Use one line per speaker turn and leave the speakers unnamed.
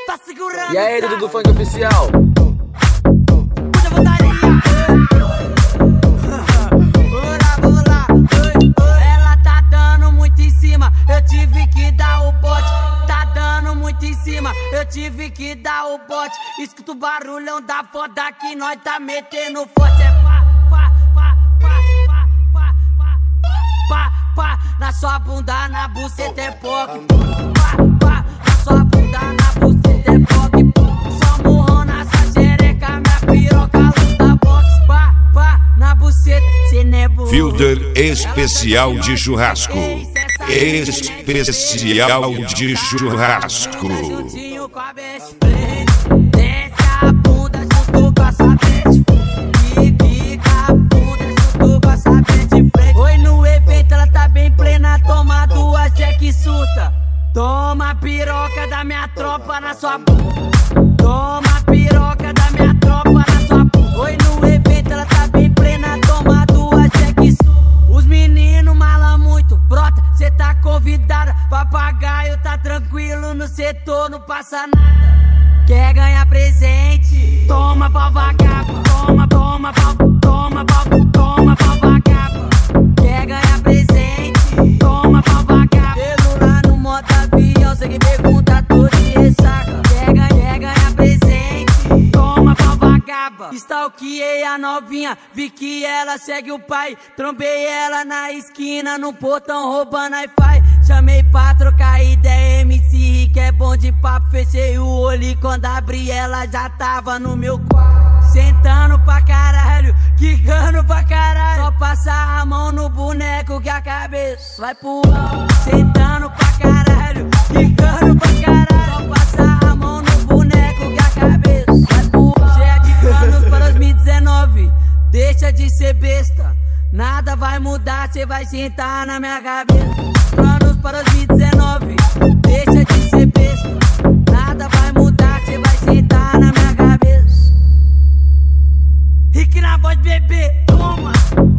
Tá segurando.
E aí, Dudu do Funk Oficial?
Muita vontade. Vamos lá. Ela tá dando muito em cima, eu tive que dar o bote. Tá dando muito em cima, eu tive que dar o bote. Escuta o barulhão da foda que nós tá metendo forte. É pá, pá, pá, pá, pá, pá, pá, pá, pá. Na sua bunda, na buceta é POC. Pá, pá, na sua bunda, na buceta é POC. Só murrão nessa xereca, minha piroca luta boxe. Pá, pá, na buceta, cê não é burro.
Filter especial de churrasco. Especial de churrasco.
Juntinho com a best friend, desce a bunda junto com a sua best friend. Fica a bunda junto com a sua best friend. Oi, no evento ela tá bem plena, toma duas Jack surta. Toma a piroca da minha tropa na sua bunda. Toma a piroca da minha tropa na sua bunda. Oi, no evento ela tá bem plena, toma duas Jack surta. Os meninos malam muito, brota, cê tá convidada. Papagaio tá tranquilo no setor, não passa nada. Quer ganhar presente? Toma pra vagabundo. Toma pra vagabundo. Quer ganhar presente? Toma pra vagabundo. Celular no modo avião, cê que pergunta, tô de ressaca. Quer ganhar presente? Toma pra vagaba. Stalkeei a novinha, vi que ela segue o pai. Trombei ela na esquina, no portão roubando Wi-Fi. Chamei pra trocar ideia, MC Rick é bom de papo. Fechei o olho e quando abri ela já tava no meu quarto. Sentando pra caralho, quicando pra caralho. Só passar a mão no boneco que a cabeça vai pro alto. Sentando pra caralho, quicando pra caralho. Só passar a mão no boneco que a cabeça vai pro alto. Cheia de planos para 2019, deixa de ser besta. Nada vai mudar, cê vai sentar na minha cabeça. Planos para 2019, deixa de ser besta. Nada vai mudar, cê vai sentar na minha cabeça. Rick na voz, bebê, toma.